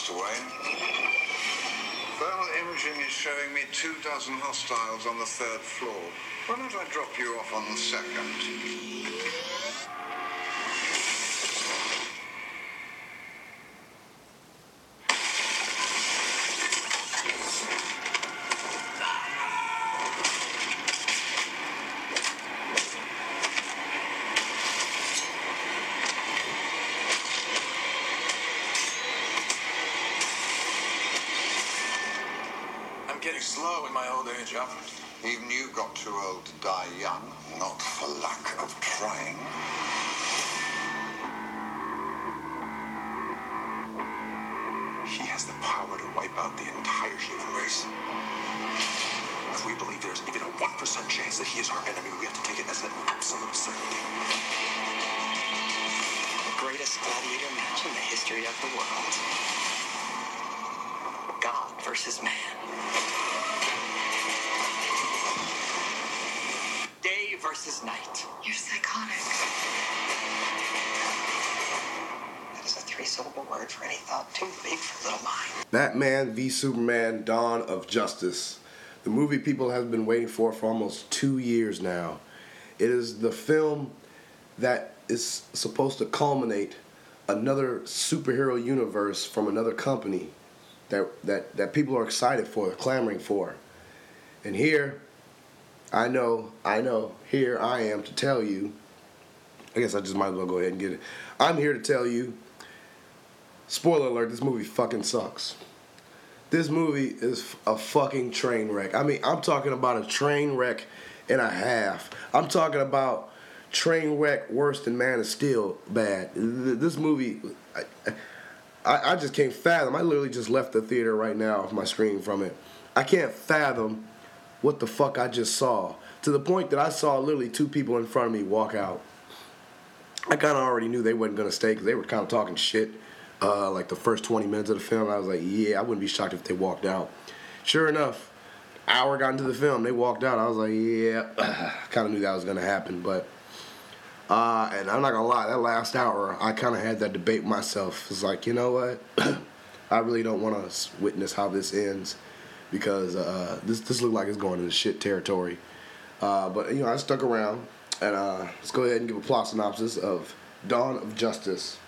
Mr. Wayne. Thermal imaging is showing me 24 hostiles on the 3rd floor. Why don't I drop you off on the 2nd? Getting slow in my old age, Alfred. Even you got too old to die young, not for lack of trying. He has the power to wipe out the entire human race. If we believe there's even a 1% chance that he is our enemy, we have to take it as an absolute certainty. The greatest gladiator match in the history of the world. God versus man. Day versus night. You're psychotic. That is a 3-syllable word for any thought too big for little mind. Batman v Superman: Dawn of Justice. The movie people have been waiting for almost 2 years now. It is the film that is supposed to culminate another superhero universe from another company that people are excited for, clamoring for. And here, I know, here I am to tell you, I guess I just might as well go ahead and get it. I'm here to tell you, spoiler alert, this movie fucking sucks. This movie is a fucking train wreck. I mean, I'm talking about a train wreck and a half. I'm talking about train wreck worse than Man of Steel bad. This movie, I just can't fathom. I literally just left the theater right now off my screen from it. I can't fathom what the fuck I just saw. To the point that I saw literally 2 people in front of me walk out. I kind of already knew they wasn't going to stay because they were kind of talking shit like the first 20 minutes of the film. I was like, yeah, I wouldn't be shocked if they walked out. Sure enough, hour got into the film, they walked out. I was like, yeah, I kind of knew that was going to happen. But and I'm not gonna lie, that last hour, I kind of had that debate myself. It's like, you know what? I really don't want to witness how this ends because this looked like it's going into shit territory. But you know, I stuck around, and let's go ahead and give a plot synopsis of Dawn of Justice.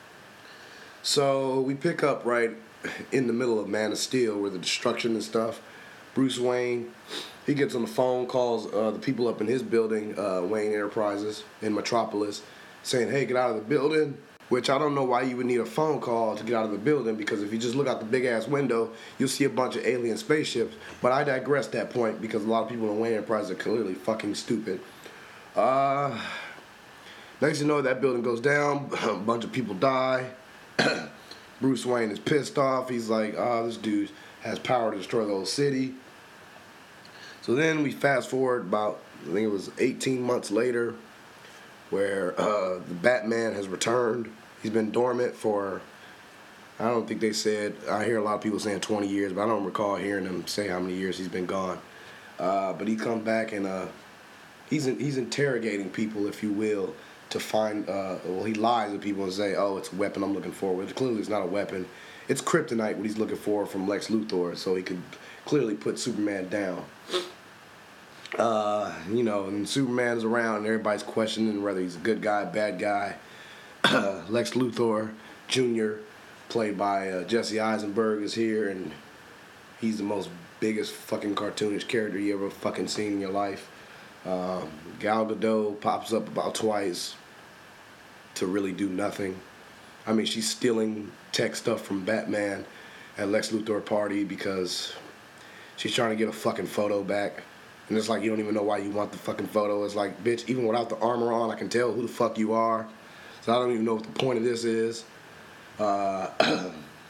So we pick up right in the middle of Man of Steel, where the destruction and stuff. Bruce Wayne, he gets on the phone, calls the people up in his building, Wayne Enterprises in Metropolis, saying, hey, get out of the building, which I don't know why you would need a phone call to get out of the building, because if you just look out the big-ass window, you'll see a bunch of alien spaceships. But I digress that point, because a lot of people in Wayne Enterprises are clearly fucking stupid. Next you know, that building goes down, a bunch of people die. Bruce Wayne is pissed off. He's like, this dude has power to destroy the whole city. So then we fast forward about, I think it was 18 months later, where the Batman has returned. He's been dormant for, I don't think they said, I hear a lot of people saying 20 years, but I don't recall hearing them say how many years he's been gone. But he come back and he's interrogating people, if you will, to find, he lies to people and say, oh, it's a weapon I'm looking for. But clearly it's not a weapon. It's kryptonite, what he's looking for from Lex Luthor, so he could clearly put Superman down. You know, and Superman's around and everybody's questioning whether he's a good guy, bad guy. Lex Luthor Jr., played by Jesse Eisenberg, is here, and he's the most biggest fucking cartoonish character you ever fucking seen in your life. Gal Gadot pops up about twice to really do nothing. I mean, she's stealing tech stuff from Batman at Lex Luthor party because she's trying to get a fucking photo back. And it's like, you don't even know why you want the fucking photo. It's like, bitch, even without the armor on, I can tell who the fuck you are. So I don't even know what the point of this is. And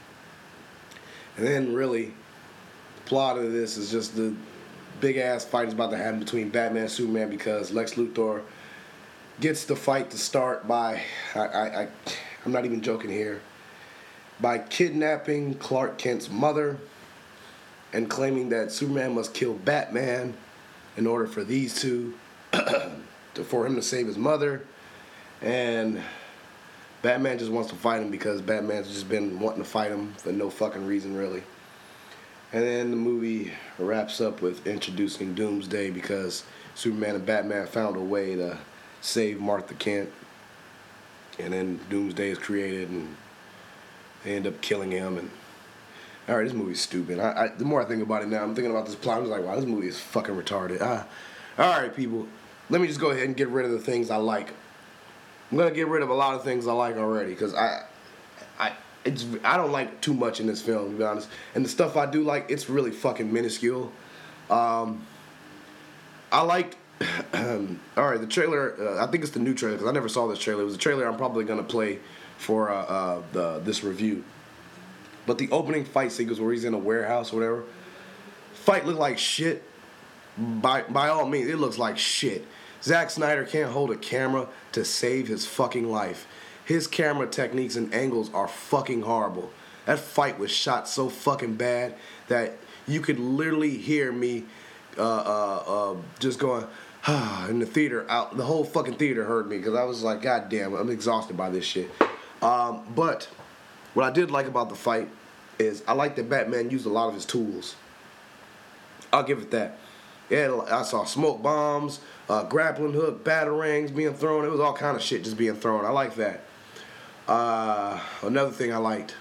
then really, the plot of this is just the big-ass fight is about to happen between Batman and Superman because Lex Luthor gets the fight to start by, I'm not even joking here, by kidnapping Clark Kent's mother and claiming that Superman must kill Batman in order for these two, for him to save his mother. And Batman just wants to fight him because Batman's just been wanting to fight him for no fucking reason, really. And then the movie wraps up with introducing Doomsday because Superman and Batman found a way to save Martha Kent. And then Doomsday is created and they end up killing him. And all right, this movie's stupid. The more I think about it now, I'm thinking about this plot. I'm just like, wow, this movie is fucking retarded. All right, people, let me just go ahead and get rid of the things I like. I'm gonna get rid of a lot of things I like already because I don't like too much in this film, to be honest. And the stuff I do like, it's really fucking minuscule. I liked. All right, the trailer. I think it's the new trailer because I never saw this trailer. It was a trailer I'm probably gonna play for this review. But the opening fight sequence where he's in a warehouse or whatever, fight looked like shit. By all means, it looks like shit. Zack Snyder can't hold a camera to save his fucking life. His camera techniques and angles are fucking horrible. That fight was shot so fucking bad that you could literally hear me just going in the theater. The whole fucking theater heard me because I was like, God damn, I'm exhausted by this shit. But what I did like about the fight is I like that Batman used a lot of his tools. I'll give it that. Yeah, I saw smoke bombs, grappling hook, batarangs being thrown. It was all kind of shit just being thrown. I like that. Another thing I liked.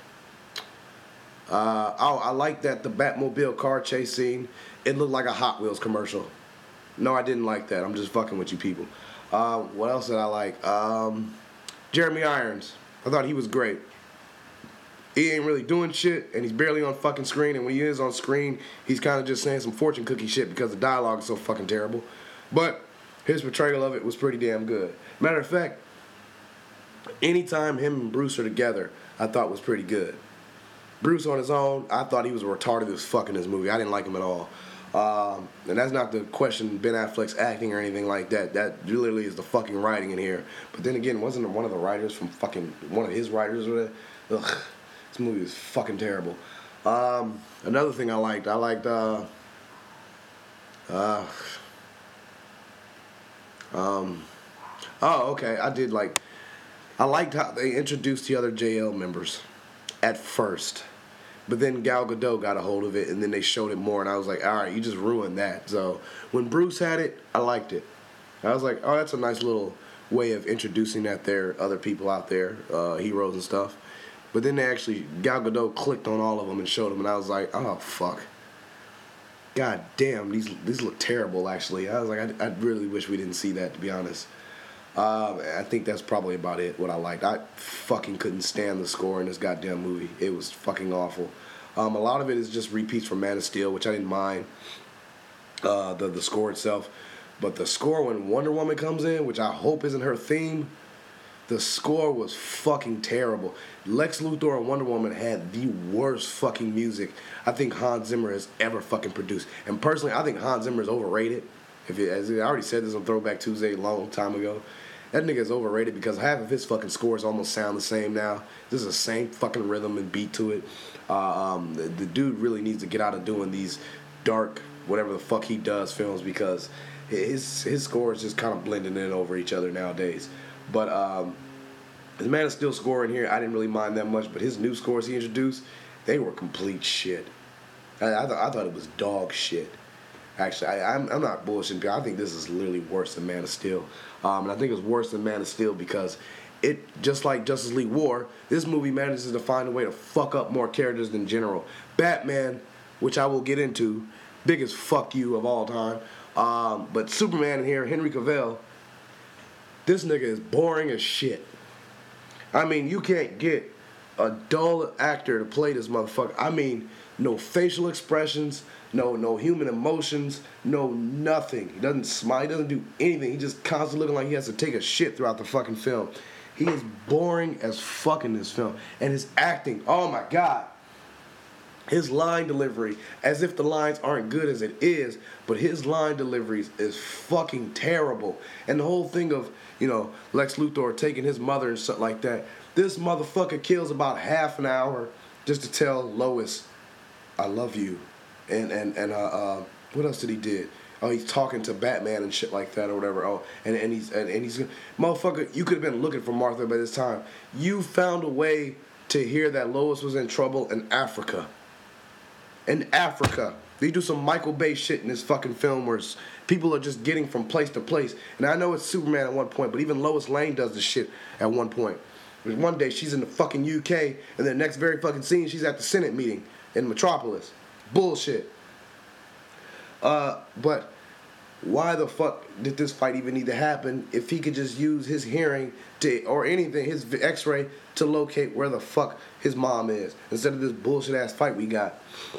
I like that the Batmobile car chase scene, it looked like a Hot Wheels commercial. No, I didn't like that. I'm just fucking with you people. What else did I like? Jeremy Irons. I thought he was great. He ain't really doing shit, and he's barely on fucking screen, and when he is on screen, he's kind of just saying some fortune cookie shit because the dialogue is so fucking terrible. But his portrayal of it was pretty damn good. Matter of fact, anytime him and Bruce are together, I thought was pretty good. Bruce on his own, I thought he was retarded as fuck in this movie. I didn't like him at all. And that's not to question Ben Affleck's acting or anything like that. That literally is the fucking writing in here. But then again, wasn't one of the writers from fucking, one of his writers or whatever? Ugh, this movie is fucking terrible. Another thing I liked, oh, okay, I liked how they introduced the other JL members at first. But then Gal Gadot got a hold of it, and then they showed it more, and I was like, all right, you just ruined that. So when Bruce had it, I liked it. I was like, oh, that's a nice little way of introducing that there, other people out there, heroes and stuff. But then Gal Gadot clicked on all of them and showed them, and I was like, oh, fuck. God damn, these look terrible, actually. I was like, I really wish we didn't see that, to be honest. I think that's probably about it, what I liked. I fucking couldn't stand the score in this goddamn movie. It was fucking awful. A lot of it is just repeats from Man of Steel, which I didn't mind, the score itself. But the score when Wonder Woman comes in, which I hope isn't her theme, the score was fucking terrible. Lex Luthor and Wonder Woman had the worst fucking music I think Hans Zimmer has ever fucking produced. And personally, I think Hans Zimmer is overrated. As I already said this on Throwback Tuesday a long time ago, that nigga is overrated because half of his fucking scores almost sound the same now. There's the same fucking rhythm and beat to it. The dude really needs to get out of doing these dark, whatever the fuck he does films because his scores just kind of blending in over each other nowadays. But the Man of Steel score in here, I didn't really mind that much, but his new scores he introduced, they were complete shit. I thought it was dog shit. Actually, I'm not bullshitting. I think this is literally worse than Man of Steel. And I think it's worse than Man of Steel because it, just like Justice League War, this movie manages to find a way to fuck up more characters than general. Batman, which I will get into, biggest fuck you of all time. But Superman in here, Henry Cavill, this nigga is boring as shit. I mean, you can't get a dull actor to play this motherfucker. I mean, no facial expressions, no human emotions, no nothing. He doesn't smile, he doesn't do anything. He just constantly looking like he has to take a shit throughout the fucking film. He is boring as fuck in this film. And his acting, oh my God. His line delivery, as if the lines aren't good as it is, but his line deliveries is fucking terrible. And the whole thing of, Lex Luthor taking his mother and stuff like that. This motherfucker kills about half an hour just to tell Lois, I love you. And what else did he do? oh, he's talking to Batman and shit like that or whatever. Oh, and he's motherfucker, you could have been looking for Martha by this time. You found a way to hear that Lois was in trouble in Africa. In Africa. They do some Michael Bay shit in this fucking film where people are just getting from place to place. And I know it's Superman at one point, but even Lois Lane does this shit at one point. One day she's in the fucking UK, and the next very fucking scene she's at the Senate meeting in Metropolis. Bullshit. But why the fuck did this fight even need to happen if he could just use his hearing to, or anything, his x-ray to locate where the fuck his mom is, instead of this bullshit ass fight we got?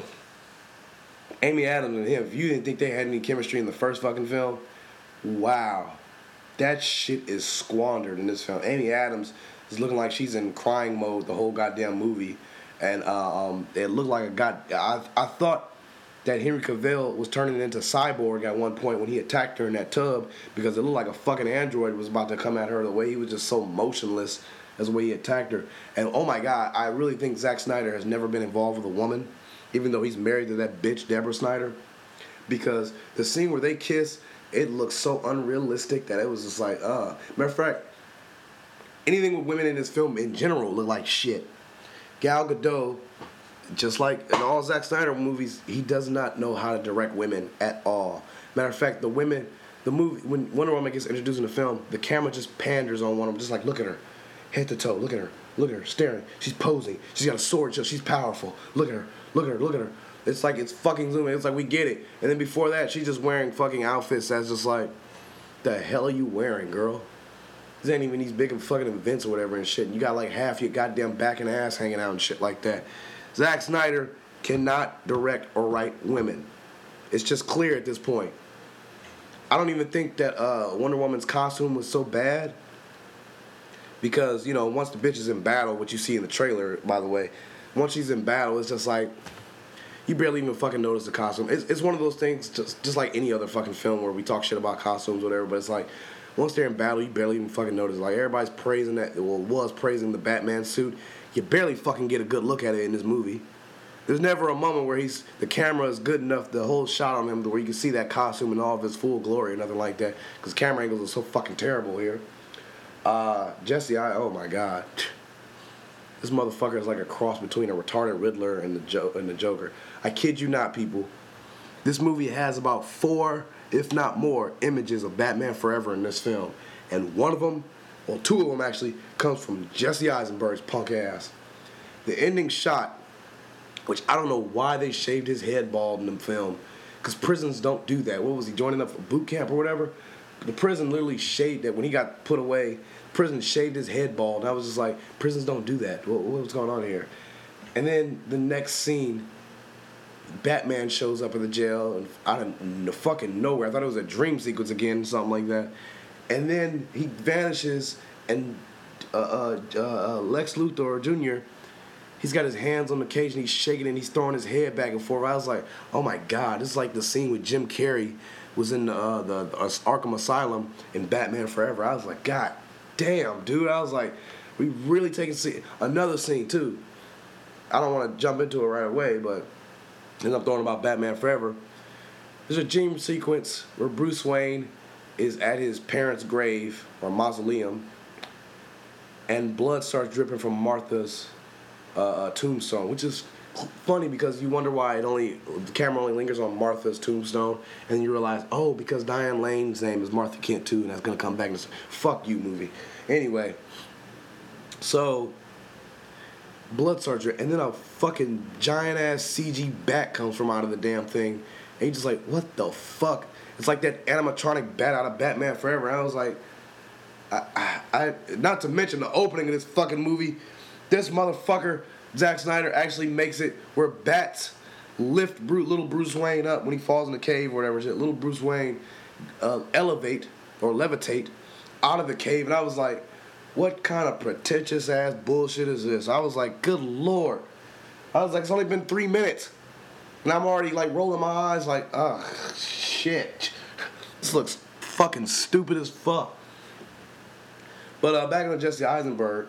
Amy Adams and him, if you didn't think they had any chemistry in the first fucking film, wow. That shit is squandered in this film. Amy Adams is looking like she's in crying mode the whole goddamn movie. And it looked like I thought that Henry Cavill was turning into Cyborg at one point when he attacked her in that tub, because it looked like a fucking android was about to come at her. The way he was just so motionless as the way he attacked her. And oh my God, I really think Zack Snyder has never been involved with a woman, even though he's married to that bitch Deborah Snyder, because the scene where they kiss, it looks so unrealistic that it was just like, Matter of fact, anything with women in this film in general look like shit. Gal Gadot, just like in all Zack Snyder movies, he does not know how to direct women at all. Matter of fact, the movie, when Wonder Woman gets introduced in the film, the camera just panders on one of them, just like, look at her, head to toe, look at her, staring. She's posing. She's got a sword, she's powerful. Look at her. It's like it's fucking zooming. It's like we get it. And then before that, she's just wearing fucking outfits that's just like, the hell are you wearing, girl? This ain't even these big fucking events or whatever and shit. And you got like half your goddamn back and ass hanging out and shit like that. Zack Snyder cannot direct or write women. It's just clear at this point. I don't even think that Wonder Woman's costume was so bad, because, you know, once the bitch is in battle, what you see in the trailer, by the way, once she's in battle, it's just like, you barely even fucking notice the costume. It's one of those things, just like any other fucking film where we talk shit about costumes or whatever, but it's like, once they're in battle, you barely even fucking notice. Like, everybody's praising was praising the Batman suit. You barely fucking get a good look at it in this movie. There's never a moment where the camera is good enough, the whole shot on him, where you can see that costume in all of its full glory or nothing like that, because camera angles are so fucking terrible here. Jesse, oh my God. This motherfucker is like a cross between a retarded Riddler and the Joker. I kid you not, people. This movie has about 4, if not more, images of Batman Forever in this film. And one of them, well, 2 of them actually, comes from Jesse Eisenberg's punk ass. The ending shot, which I don't know why they shaved his head bald in the film, because prisons don't do that. What was he, joining up for boot camp or whatever? The prison literally shaved that when he got put away. Prison shaved his head bald. And I was just like, prisons don't do that. What's going on here? And then the next scene, Batman shows up at the jail and out of fucking nowhere. I thought it was a dream sequence again, something like that. And then he vanishes, and Lex Luthor Jr., he's got his hands on the cage and he's shaking and he's throwing his head back and forth. I was like, oh my God, this is like the scene with Jim Carrey was in the Arkham Asylum in Batman Forever. I was like, God damn, dude. I was like, we really taking another scene too. I don't want to jump into it right away, but as I'm throwing about Batman Forever, there's a dream sequence where Bruce Wayne is at his parents' grave or mausoleum, and blood starts dripping from Martha's tombstone, which is funny because you wonder why the camera only lingers on Martha's tombstone, and you realize, oh, because Diane Lane's name is Martha Kent too, and that's gonna come back and say, fuck you, movie. Anyway, so blood starts dripping, and then a fucking giant ass CG bat comes from out of the damn thing, and you're just like, what the fuck? It's like that animatronic bat out of Batman Forever. And I was like, I not to mention the opening of this fucking movie, this motherfucker Zack Snyder actually makes it where bats lift little Bruce Wayne up when he falls in the cave or whatever shit. Little Bruce Wayne elevate or levitate out of the cave, and I was like, what kind of pretentious ass bullshit is this? I was like, good lord. I was like, it's only been 3 minutes, and I'm already like rolling my eyes like, ugh, shit. This looks fucking stupid as fuck. But back on Jesse Eisenberg,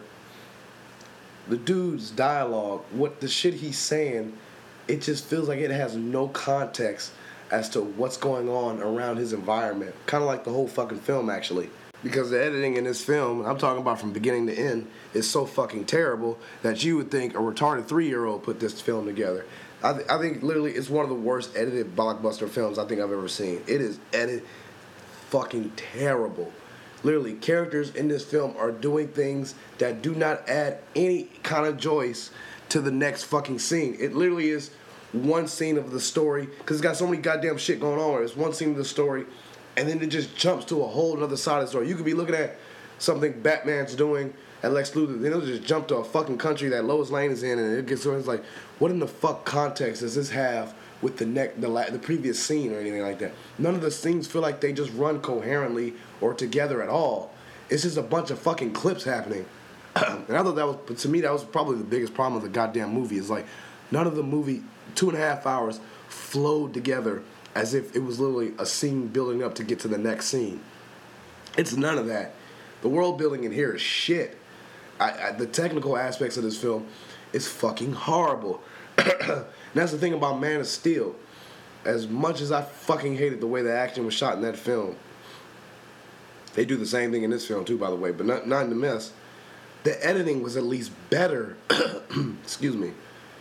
the dude's dialogue, what the shit he's saying, it just feels like it has no context. as to what's going on around his environment. Kind of like the whole fucking film, actually. Because the editing in this film, I'm talking about from beginning to end, is so fucking terrible that you would think a retarded 3-year-old put this film together. I think literally it's one of the worst edited blockbuster films I think I've ever seen. It is edited fucking terrible. Literally, characters in this film are doing things that do not add any kind of joyce to the next fucking scene. It literally is one scene of the story, because it's got so many goddamn shit going on. It's one scene of the story, and then it just jumps to a whole other side of the story. You could be looking at something Batman's doing at Lex Luthor, then it'll just jump to a fucking country that Lois Lane is in, and it gets it's like, what in the fuck context does this have with the previous scene or anything like that? None of the scenes feel like they just run coherently or together at all. It's just a bunch of fucking clips happening. And I thought that was, to me, that was probably the biggest problem with the goddamn movie. Is like, none of the movie, 2.5 hours, flowed together as if it was literally a scene building up to get to the next scene. It's none of that. The world building in here is shit. The technical aspects of this film is fucking horrible. And that's the thing about Man of Steel. As much as I fucking hated the way the action was shot in that film, they do the same thing in this film too, by the way, but not in the mess. The editing was at least better. Excuse me.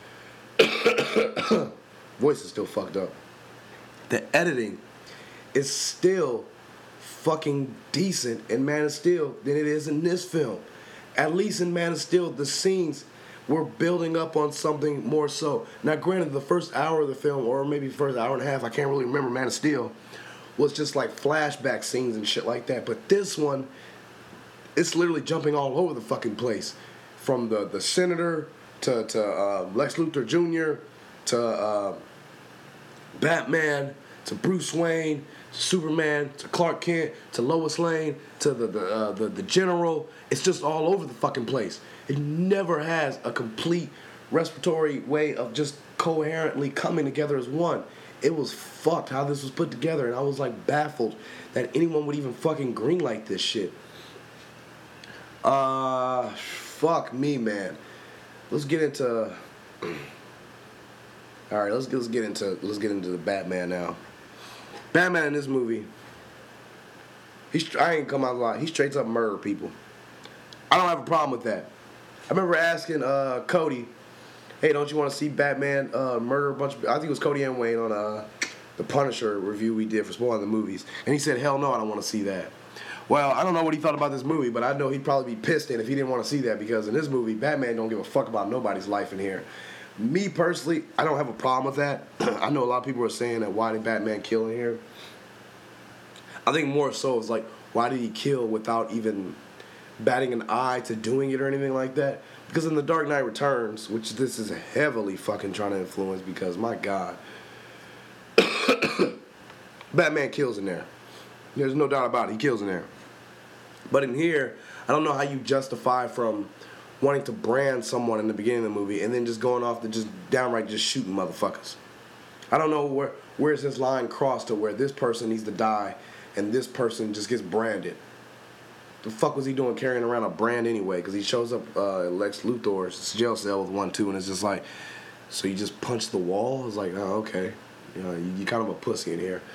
Voice is still fucked up. The editing is still fucking decent in Man of Steel than it is in this film. At least in Man of Steel, the scenes were building up on something more so. Now, granted, the first hour of the film, or maybe first hour and a half, I can't really remember, Man of Steel, was just like flashback scenes and shit like that. But this one, it's literally jumping all over the fucking place. From the Senator to Lex Luthor Jr. to Batman to Bruce Wayne, to Superman, to Clark Kent, to Lois Lane, to the General. It's just all over the fucking place. It never has a complete respiratory way of just coherently coming together as one. It was fucked how this was put together, and I was like baffled that anyone would even fucking greenlight this shit. Fuck me, man. Let's get into. All right, let's get into the Batman now. Batman in this movie, I ain't come out a lot. He straight up murder people. I don't have a problem with that. I remember asking Cody, hey, don't you want to see Batman murder a bunch of people? I think it was Cody and Wayne on the Punisher review we did for spoiling the movies. And he said, hell no, I don't want to see that. Well, I don't know what he thought about this movie, but I know he'd probably be pissed if he didn't want to see that, because in this movie, Batman don't give a fuck about nobody's life in here. Me personally, I don't have a problem with that. I know a lot of people are saying that why did Batman kill in here? I think more so it's like, why did he kill without even batting an eye to doing it or anything like that? Because in The Dark Knight Returns, which this is heavily fucking trying to influence, because my God, Batman kills in there. There's no doubt about it, he kills in there. But in here, I don't know how you justify from wanting to brand someone in the beginning of the movie and then just going off to just downright just shooting motherfuckers. I don't know where's this line crossed to where this person needs to die and this person just gets branded. The fuck was he doing carrying around a brand anyway? Because he shows up at Lex Luthor's jail cell with 1-2, and it's just like, so you just punch the wall? It's like, oh, okay. You know, you kind of a pussy in here.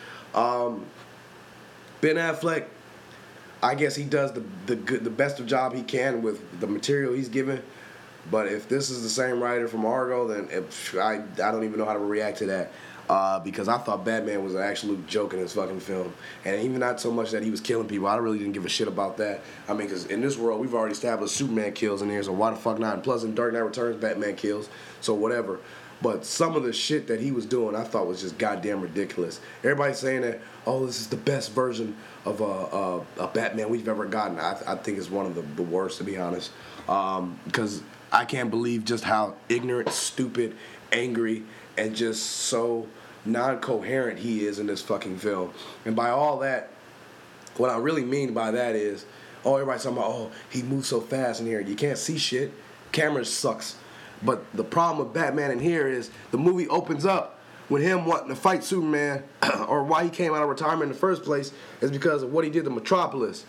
Ben Affleck, I guess he does the best of job he can with the material he's given. But if this is the same writer from Argo, then I don't even know how to react to that. Because I thought Batman was an absolute joke in this fucking film. And even not so much that he was killing people. I really didn't give a shit about that. I mean, because in this world, we've already established Superman kills in here, so why the fuck not? And plus, in Dark Knight Returns, Batman kills, so whatever. But some of the shit that he was doing, I thought was just goddamn ridiculous. Everybody's saying that, oh, this is the best version of a Batman we've ever gotten. I think it's one of the worst, to be honest. Because I can't believe just how ignorant, stupid, angry, and just so non-coherent he is in this fucking film. And by all that, what I really mean by that is, oh, everybody's talking about, oh, he moves so fast in here. You can't see shit. Camera sucks. But the problem with Batman in here is the movie opens up with him wanting to fight Superman, or why he came out of retirement in the first place is because of what he did to Metropolis.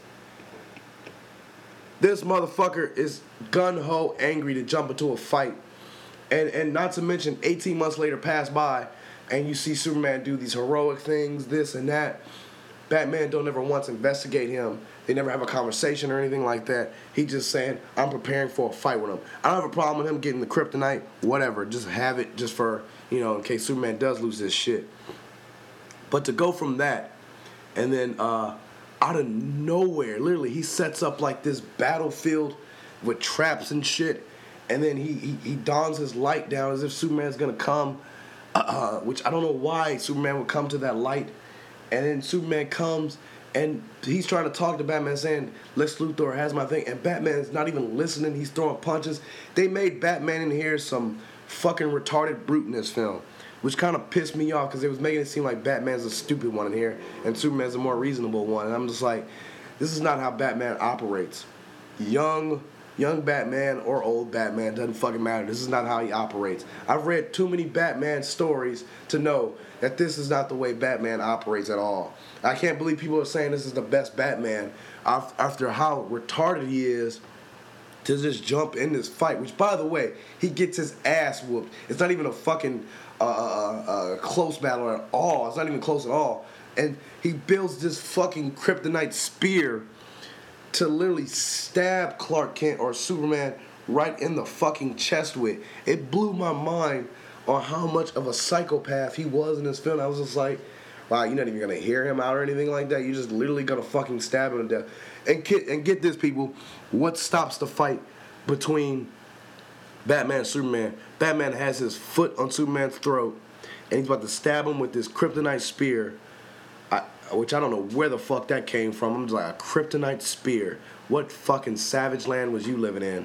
This motherfucker is gun-ho angry to jump into a fight. And not to mention 18 months later pass by, and you see Superman do these heroic things, this and that. Batman don't ever once investigate him. They never have a conversation or anything like that. He just saying, I'm preparing for a fight with him. I don't have a problem with him getting the kryptonite, whatever. Just have it just for, in case Superman does lose his shit. But to go from that, and then out of nowhere, literally, he sets up like this battlefield with traps and shit, and then he dons his light down as if Superman's gonna come, which I don't know why Superman would come to that light. And then Superman comes, and he's trying to talk to Batman, saying, Lex Luthor has my thing. And Batman's not even listening. He's throwing punches. They made Batman in here some fucking retarded brute in this film, which kind of pissed me off because it was making it seem like Batman's a stupid one in here and Superman's a more reasonable one. And I'm just like, this is not how Batman operates. Young Batman or old Batman, doesn't fucking matter. This is not how he operates. I've read too many Batman stories to know that this is not the way Batman operates at all. I can't believe people are saying this is the best Batman after how retarded he is to just jump in this fight, which, by the way, he gets his ass whooped. It's not even a fucking close battle at all. It's not even close at all. And he builds this fucking kryptonite spear to literally stab Clark Kent or Superman right in the fucking chest with. It blew my mind on how much of a psychopath he was in this film. I was just like, wow, you're not even going to hear him out or anything like that. You're just literally going to fucking stab him to death. And get this, people. What stops the fight between Batman and Superman? Batman has his foot on Superman's throat, and he's about to stab him with this kryptonite spear, which I don't know where the fuck that came from. I'm just like, a kryptonite spear. What fucking savage land was you living in?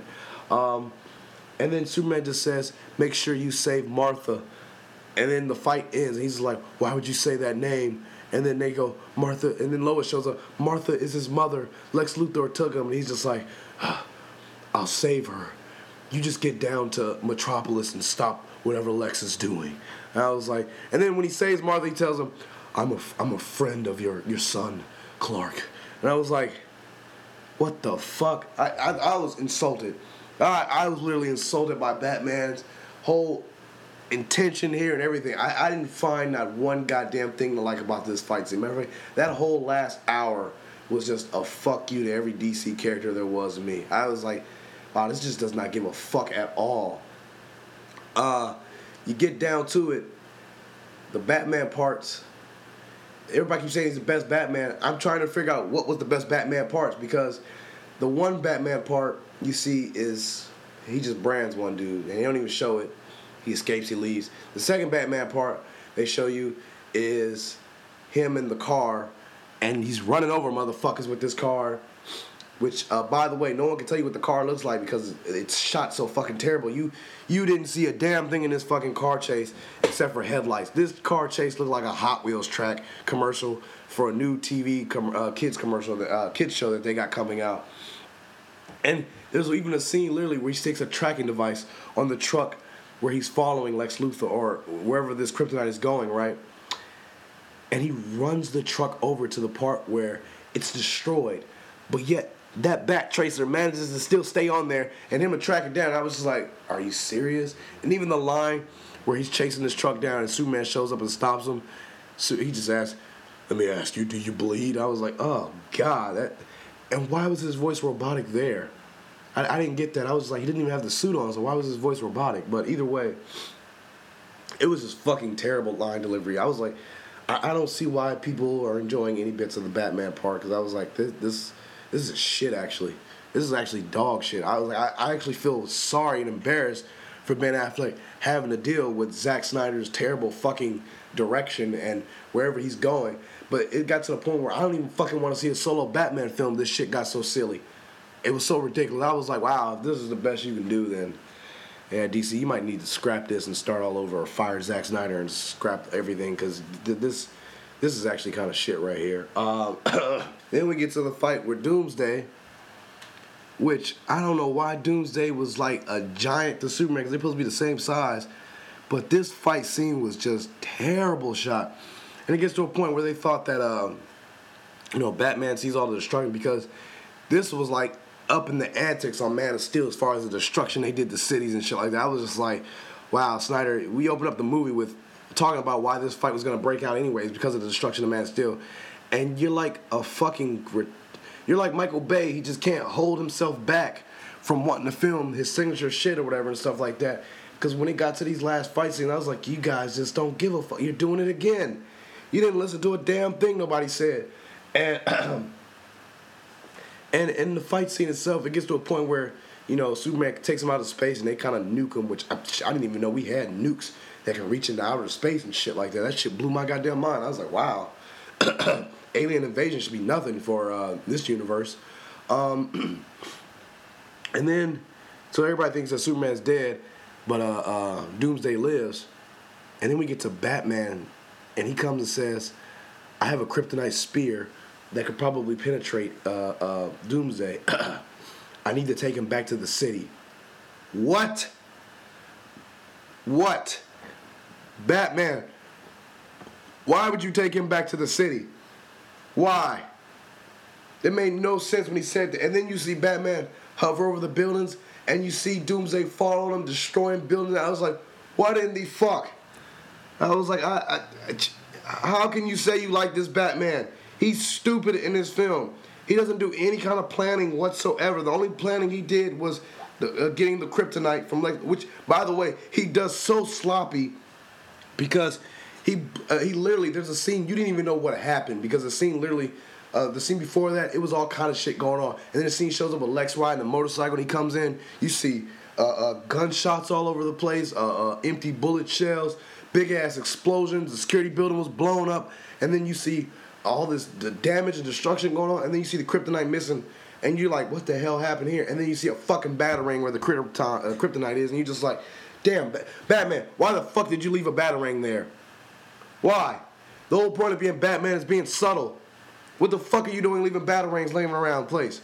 And then Superman just says, make sure you save Martha. And then the fight ends. And he's like, why would you say that name? And then they go, Martha. And then Lois shows up. Martha is his mother. Lex Luthor took him. And he's just like, I'll save her. You just get down to Metropolis and stop whatever Lex is doing. And I was like, and then when he saves Martha, he tells him, I'm a friend of your son, Clark. And I was like, what the fuck? I was insulted. I was literally insulted by Batman's whole intention here and everything. I didn't find not one goddamn thing to like about this fight scene. Remember, that whole last hour was just a fuck you to every DC character there was to me. I was like, wow, this just does not give a fuck at all. You get down to it, the Batman parts. Everybody keeps saying he's the best Batman. I'm trying to figure out what was the best Batman parts, because the one Batman part you see is he just brands one dude and they don't even show it. He escapes, he leaves. The second Batman part they show you is him in the car and he's running over motherfuckers with this car, which, by the way, no one can tell you what the car looks like because it's shot so fucking terrible. You didn't see a damn thing in this fucking car chase except for headlights. This car chase looked like a Hot Wheels track commercial for a new TV kids commercial, kids show that they got coming out. And there's even a scene literally where he sticks a tracking device on the truck where he's following Lex Luthor or wherever this kryptonite is going, right? And he runs the truck over to the part where it's destroyed, but yet that back tracer manages to still stay on there and him to track it down. I was just like, are you serious? And even the line where he's chasing this truck down and Superman shows up and stops him, so he just asks, let me ask you, do you bleed? I was like, oh God. And why was his voice robotic there? I didn't get that. I was like, he didn't even have the suit on, so why was his voice robotic? But either way, it was just fucking terrible line delivery. I was like, I don't see why people are enjoying any bits of the Batman part, because I was like, this is shit, actually. This is actually dog shit. I was like, I actually feel sorry and embarrassed for Ben Affleck having to deal with Zack Snyder's terrible fucking direction and wherever he's going. But it got to the point where I don't even fucking want to see a solo Batman film. This shit got so silly. It was so ridiculous. I was like, wow, if this is the best you can do, then yeah, DC, you might need to scrap this and start all over, or fire Zack Snyder and scrap everything, because this is actually kind of shit right here. Then we get to the fight with Doomsday, which I don't know why Doomsday was like a giant to Superman, because they're supposed to be the same size, but this fight scene was just terrible shot. And it gets to a point where they thought that Batman sees all the destruction, because this was like up in the antics on Man of Steel as far as the destruction they did to cities and shit like that. I was just like, wow, Snyder, we opened up the movie with talking about why this fight was gonna break out anyways because of the destruction of Man of Steel, and you're like you're like Michael Bay. He just can't hold himself back from wanting to film his signature shit or whatever and stuff like that. Because when it got to these last fight scenes, I was like, you guys just don't give a fuck. You're doing it again. You didn't listen to a damn thing nobody said. And and in the fight scene itself, it gets to a point where, you know, Superman takes him out of space and they kind of nuke him, which I didn't even know we had nukes that can reach into outer space and shit like that. That shit blew my goddamn mind. I was like, wow. Alien invasion should be nothing for this universe. And then, so everybody thinks that Superman's dead, but Doomsday lives. And then we get to Batman, and he comes and says, I have a kryptonite spear that could probably penetrate Doomsday. I need to take him back to the city. What? What? Batman, why would you take him back to the city? Why? It made no sense when he said that. And then you see Batman hover over the buildings, and you see Doomsday fall on him, destroying buildings. I was like, what in the fuck? I was like, how can you say you like this Batman? He's stupid in this film. He doesn't do any kind of planning whatsoever. The only planning he did was getting the kryptonite from Lex, which, by the way, he does so sloppy because he literally, there's a scene, you didn't even know what happened because the scene literally, the scene before that, it was all kind of shit going on. And then the scene shows up with Lex riding a motorcycle and he comes in, you see gunshots all over the place, empty bullet shells, big ass explosions, the security building was blown up, and then you see all this the damage and destruction going on, and then you see the kryptonite missing, and you're like, what the hell happened here? And then you see a fucking batarang where the kryptonite is, and you're just like, damn, Batman, why the fuck did you leave a batarang there? Why? The whole point of being Batman is being subtle. What the fuck are you doing leaving batarangs laying around the place?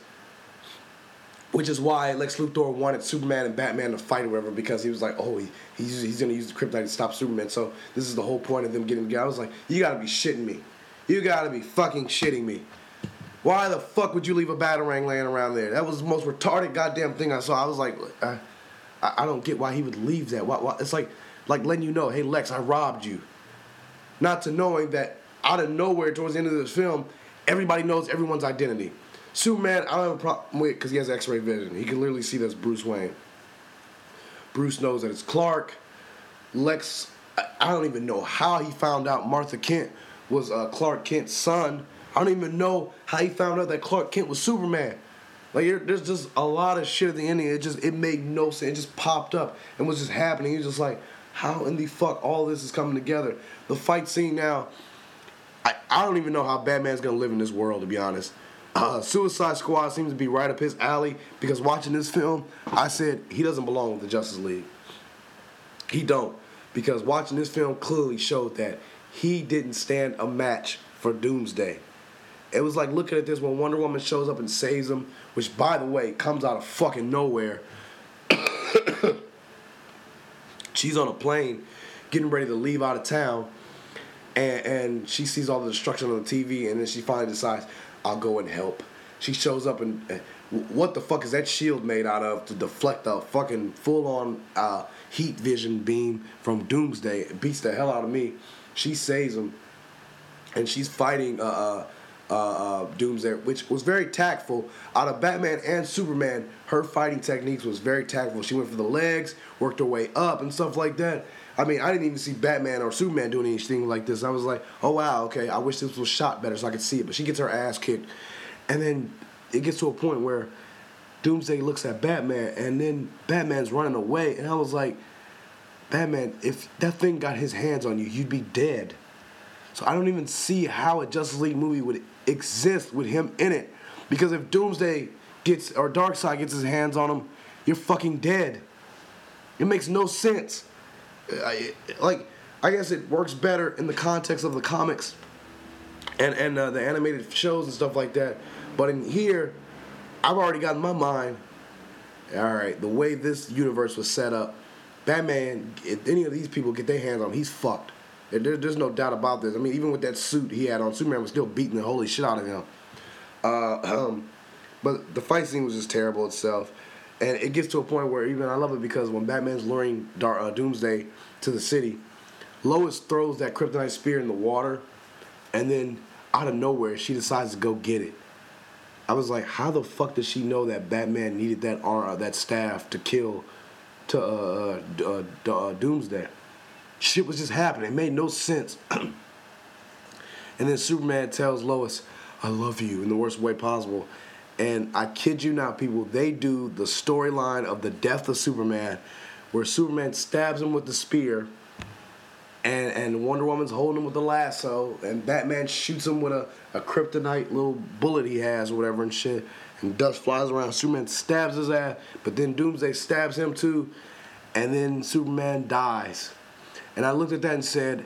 Which is why Lex Luthor wanted Superman and Batman to fight or whatever, because he was like, oh, he's going to use the kryptonite to stop Superman. So this is the whole point of them getting together. I was like, you got to be shitting me. You got to be fucking shitting me. Why the fuck would you leave a batarang laying around there? That was the most retarded goddamn thing I saw. I was like, I don't get why he would leave that. Why? It's like letting you know, hey, Lex, I robbed you. Not to knowing that out of nowhere towards the end of this film, everybody knows everyone's identity. Superman, I don't have a problem with because he has X-ray vision. He can literally see that's Bruce Wayne. Bruce knows that it's Clark. Lex, I don't even know how he found out Martha Kent was Clark Kent's son. I don't even know how he found out that Clark Kent was Superman. Like, there's just a lot of shit at the ending. It made no sense. It just popped up and was just happening. You're just like, how in the fuck all this is coming together? The fight scene now, I don't even know how Batman's gonna live in this world, to be honest. Suicide Squad seems to be right up his alley because watching this film, I said he doesn't belong with the Justice League. He don't, because watching this film clearly showed that he didn't stand a match for Doomsday. It was like looking at this when Wonder Woman shows up and saves him, which, by the way, comes out of fucking nowhere. She's on a plane getting ready to leave out of town, and she sees all the destruction on the TV, and then she finally decides, I'll go and help. She shows up, and what the fuck is that shield made out of to deflect a fucking full-on heat vision beam from Doomsday? It beats the hell out of me. She saves him, and she's fighting Doomsday, which was very tactful. Out of Batman and Superman, her fighting techniques was very tactful. She went for the legs, worked her way up, and stuff like that. I mean, I didn't even see Batman or Superman doing anything like this. I was like, oh, wow, okay, I wish this was shot better so I could see it. But she gets her ass kicked. And then it gets to a point where Doomsday looks at Batman, and then Batman's running away. And I was like, Batman, if that thing got his hands on you, you'd be dead. So I don't even see how a Justice League movie would exist with him in it. Because if Doomsday gets, or Darkseid gets his hands on him, you're fucking dead. It makes no sense. I guess it works better in the context of the comics and the animated shows and stuff like that. But in here, I've already got in my mind, all right, the way this universe was set up, Batman, if any of these people get their hands on him, he's fucked. There's no doubt about this. I mean, even with that suit he had on, Superman was still beating the holy shit out of him. But the fight scene was just terrible itself. And it gets to a point where even I love it because when Batman's luring Doomsday to the city, Lois throws that kryptonite spear in the water, and then out of nowhere, she decides to go get it. I was like, how the fuck does she know that Batman needed that staff to kill Doomsday? Shit was just happening. It made no sense. And then Superman tells Lois, I love you in the worst way possible. And I kid you not, people, they do the storyline of the death of Superman, where Superman stabs him with the spear, and Wonder Woman's holding him with the lasso, and Batman shoots him with a kryptonite little bullet he has or whatever and shit, and dust flies around. Superman stabs his ass, but then Doomsday stabs him too, and then Superman dies. And I looked at that and said,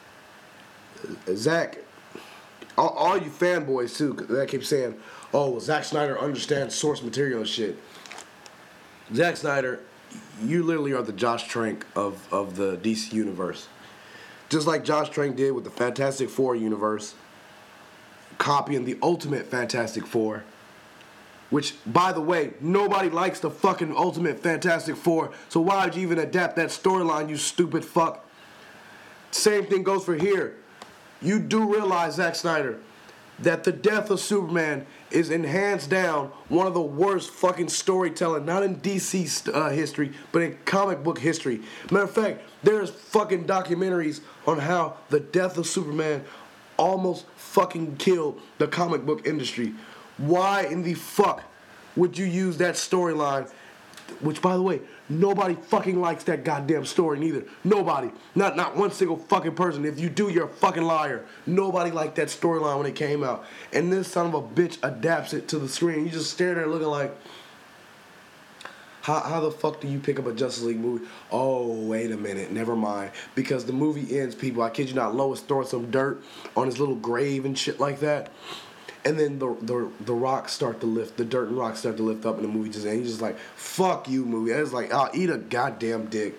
Zack, all you fanboys too, that keep saying, oh, well, Zack Snyder understands source material and shit. Zack Snyder, you literally are the Josh Trank of the DC universe. Just like Josh Trank did with the Fantastic Four universe, copying the Ultimate Fantastic Four, which, by the way, nobody likes the fucking Ultimate Fantastic Four, so why would you even adapt that storyline, you stupid fuck? Same thing goes for here. You do realize, Zack Snyder, that the death of Superman is in hands down one of the worst fucking storytelling, not in DC history, but in comic book history. Matter of fact, there's fucking documentaries on how the death of Superman almost fucking killed the comic book industry. Why in the fuck would you use that storyline? Which, by the way, nobody fucking likes that goddamn story neither. Nobody. Not one single fucking person. If you do, you're a fucking liar. Nobody liked that storyline when it came out. And this son of a bitch adapts it to the screen. You just stare there looking like, how the fuck do you pick up a Justice League movie? Oh, wait a minute. Never mind. Because the movie ends, people. I kid you not, Lois throwing some dirt on his little grave and shit like that. And then the rocks start to lift, the dirt and rocks start to lift up, and the movie just ends. He's just like, fuck you, movie. And it's like, I'll eat a goddamn dick.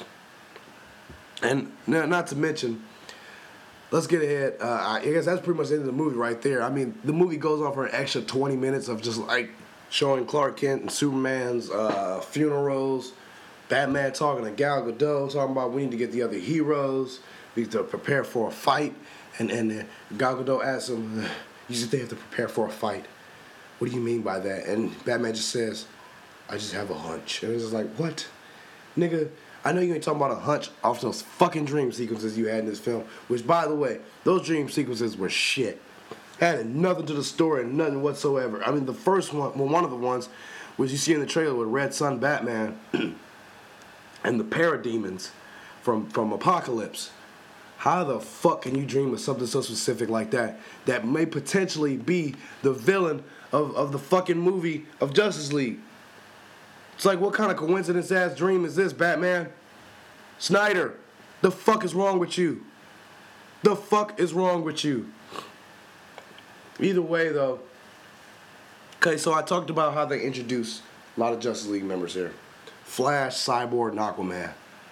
And not to mention, let's get ahead. I guess that's pretty much the end of the movie right there. I mean, the movie goes on for an extra 20 minutes of just like showing Clark Kent and Superman's funerals, Batman talking to Gal Gadot, talking about we need to get the other heroes, we need to prepare for a fight. And Gal Gadot asks him, you just they have to prepare for a fight. What do you mean by that? And Batman just says, I just have a hunch. And it's just like, what? Nigga, I know you ain't talking about a hunch off those fucking dream sequences you had in this film. Which, by the way, those dream sequences were shit. Had nothing to the story, nothing whatsoever. I mean, the first one, well, one of the ones, was you see in the trailer with Red Sun Batman and the parademons from Apocalypse. How the fuck can you dream of something so specific like that may potentially be the villain of the fucking movie of Justice League? It's like, what kind of coincidence-ass dream is this, Batman? Snyder, the fuck is wrong with you? The fuck is wrong with you? Either way, though, okay, so I talked about how they introduced a lot of Justice League members here. Flash, Cyborg, and Aquaman.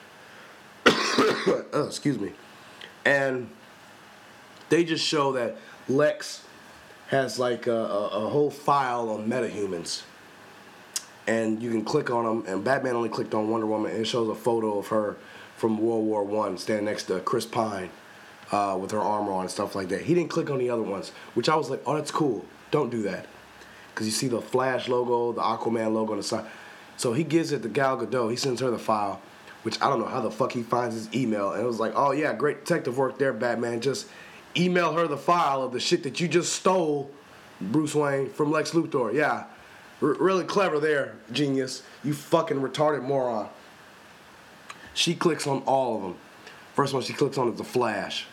Excuse me. And they just show that Lex has like a whole file on metahumans. And you can click on them, and Batman only clicked on Wonder Woman, and it shows a photo of her from World War I standing next to Chris Pine with her armor on and stuff like that. He didn't click on the other ones, which I was like, oh, that's cool. Don't do that. Because you see the Flash logo, the Aquaman logo on the side. So he gives it to Gal Gadot. He sends her the file, which I don't know how the fuck he finds his email. And it was like, oh, yeah, great detective work there, Batman. Just email her the file of the shit that you just stole, Bruce Wayne, from Lex Luthor. Yeah, really clever there, genius. You fucking retarded moron. She clicks on all of them. First one she clicks on is the Flash.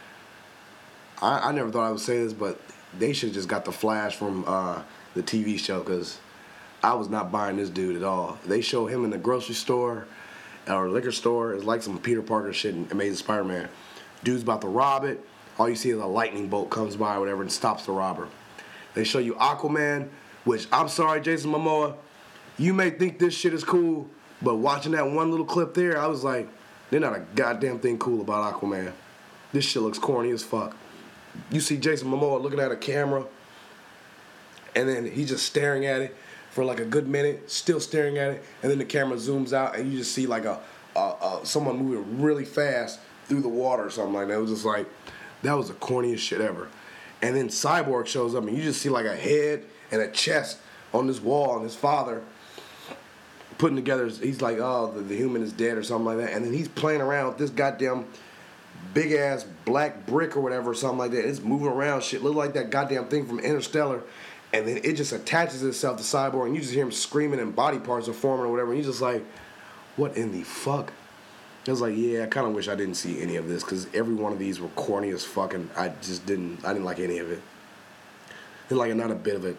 I never thought I would say this, but they should have just got the Flash from the TV show, because I was not buying this dude at all. They show him in the grocery store or liquor store. It's like some Peter Parker shit in Amazing Spider-Man. Dude's about to rob it. All you see is a lightning bolt comes by or whatever and stops the robber. They show you Aquaman, which, I'm sorry, Jason Momoa, you may think this shit is cool, but watching that one little clip there, I was like, there's not a goddamn thing cool about Aquaman. This shit looks corny as fuck. You see Jason Momoa looking at a camera, and then he's just staring at it for like a good minute, still staring at it, and then the camera zooms out, and you just see like someone moving really fast through the water or something like that. It was just like, that was the corniest shit ever. And then Cyborg shows up, and you just see like a head and a chest on this wall, and his father putting together, he's like, oh, the human is dead or something like that. And then he's playing around with this goddamn big ass black brick or whatever, or something like that. It's moving around, shit. Look like that goddamn thing from Interstellar. And then it just attaches itself to Cyborg, and you just hear him screaming, and body parts are forming or whatever. And you're just like, what in the fuck? I was like, yeah, I kind of wish I didn't see any of this, because every one of these were corny as fuck, and I didn't like any of it. Didn't like it, not a bit of it.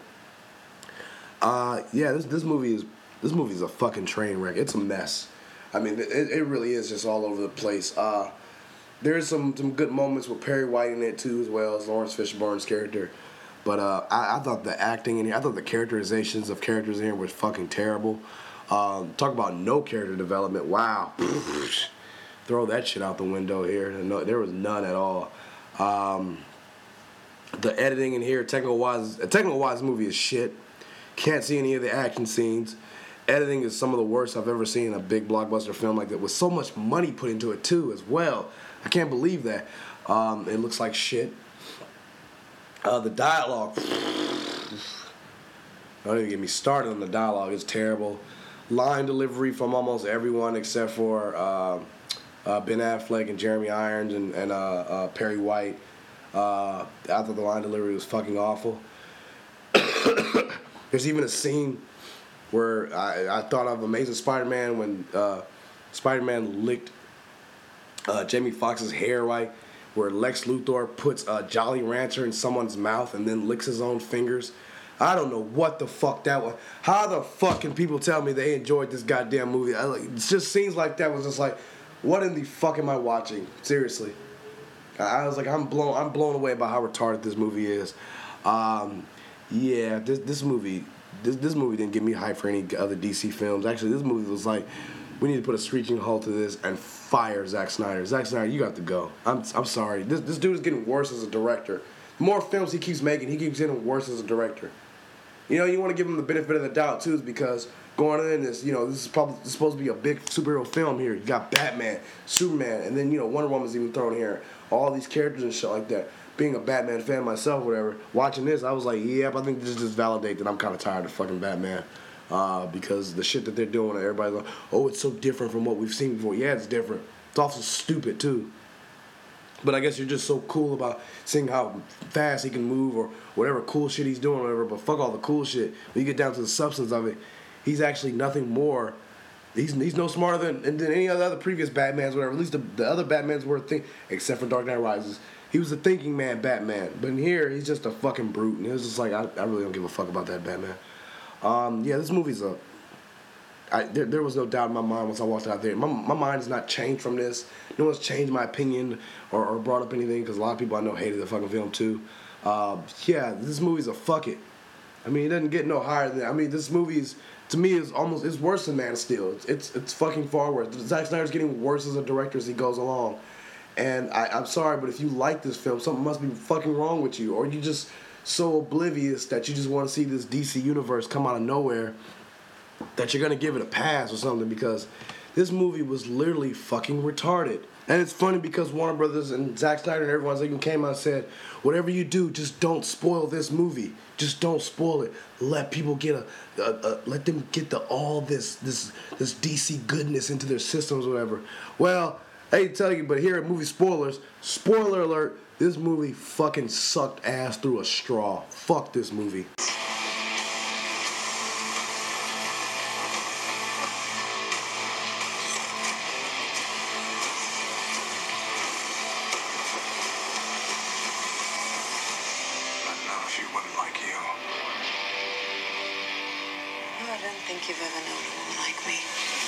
Yeah, this movie is a fucking train wreck. It's a mess. I mean, it really is just all over the place. There's some good moments with Perry White in it too, as well as Lawrence Fishburne's character. But I thought the acting in here, I thought the characterizations of characters in here was fucking terrible. Talk about no character development. Wow. Throw that shit out the window here. No, there was none at all. The editing in here, technical-wise, this movie is shit. Can't see any of the action scenes. Editing is some of the worst I've ever seen in a big blockbuster film like that, with so much money put into it too, as well. I can't believe that. It looks like shit. The dialogue. Don't even get me started on the dialogue. It's terrible. Line delivery from almost everyone except for Ben Affleck and Jeremy Irons and Perry White. I thought the line delivery was fucking awful. There's even a scene where I thought of Amazing Spider-Man when Spider-Man licked Jamie Foxx's hair, right? Where Lex Luthor puts a Jolly Rancher in someone's mouth and then licks his own fingers. I don't know what the fuck that was. How the fuck can people tell me they enjoyed this goddamn movie? It's just scenes like that was just like, what in the fuck am I watching? Seriously. I was like, I'm blown away by how retarded this movie is. Yeah, this movie didn't get me hyped for any other DC films. Actually, this movie was like, we need to put a screeching halt to this and fire Zack Snyder. Zack Snyder, you got to go. I'm sorry. This dude is getting worse as a director. The more films he keeps making, he keeps getting worse as a director. You know, you want to give him the benefit of the doubt too, is because going in this, you know, this is supposed to be a big superhero film here. You got Batman, Superman, and then, you know, Wonder Woman's even thrown here. All these characters and shit like that. Being a Batman fan myself, whatever, watching this, I was like, yep, I think this just validates that I'm kind of tired of fucking Batman. Because the shit that they're doing, everybody's like, oh, it's so different from what we've seen before. Yeah, it's different. It's also stupid, too. But I guess you're just so cool about seeing how fast he can move or whatever cool shit he's doing or whatever, but fuck all the cool shit. When you get down to the substance of it, he's actually nothing more. He's no smarter than any other previous Batmans, whatever. At least the other Batmans were except for Dark Knight Rises. He was a thinking man Batman. But in here, he's just a fucking brute. And it was just like, I really don't give a fuck about that Batman. Yeah, this movie's there was no doubt in my mind once I walked out there. My mind has not changed from this. No one's changed my opinion or brought up anything, because a lot of people I know hated the fucking film too. Yeah, this movie's a fuck it. I mean, it doesn't get no higher than that. I mean, this movie's, to me, is worse than Man of Steel. It's fucking far worse. Zack Snyder's getting worse as a director as he goes along. And I'm sorry, but if you like this film, something must be fucking wrong with you, or you just so oblivious that you just want to see this DC universe come out of nowhere that you're going to give it a pass or something, because this movie was literally fucking retarded. And it's funny because Warner Brothers and Zack Snyder and everyone even came out and said, whatever you do, just don't spoil this movie. Just don't spoil it. Let people get let them get all this DC goodness into their systems or whatever. Well, I hate to tell you, but here at Movie Spoilers, spoiler alert, this movie fucking sucked ass through a straw. Fuck this movie. You've ever known a woman like me.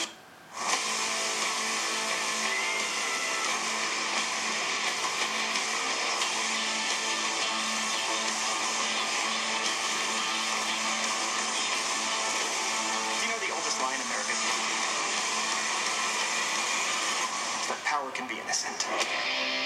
You know the oldest lie in America? That power can be innocent.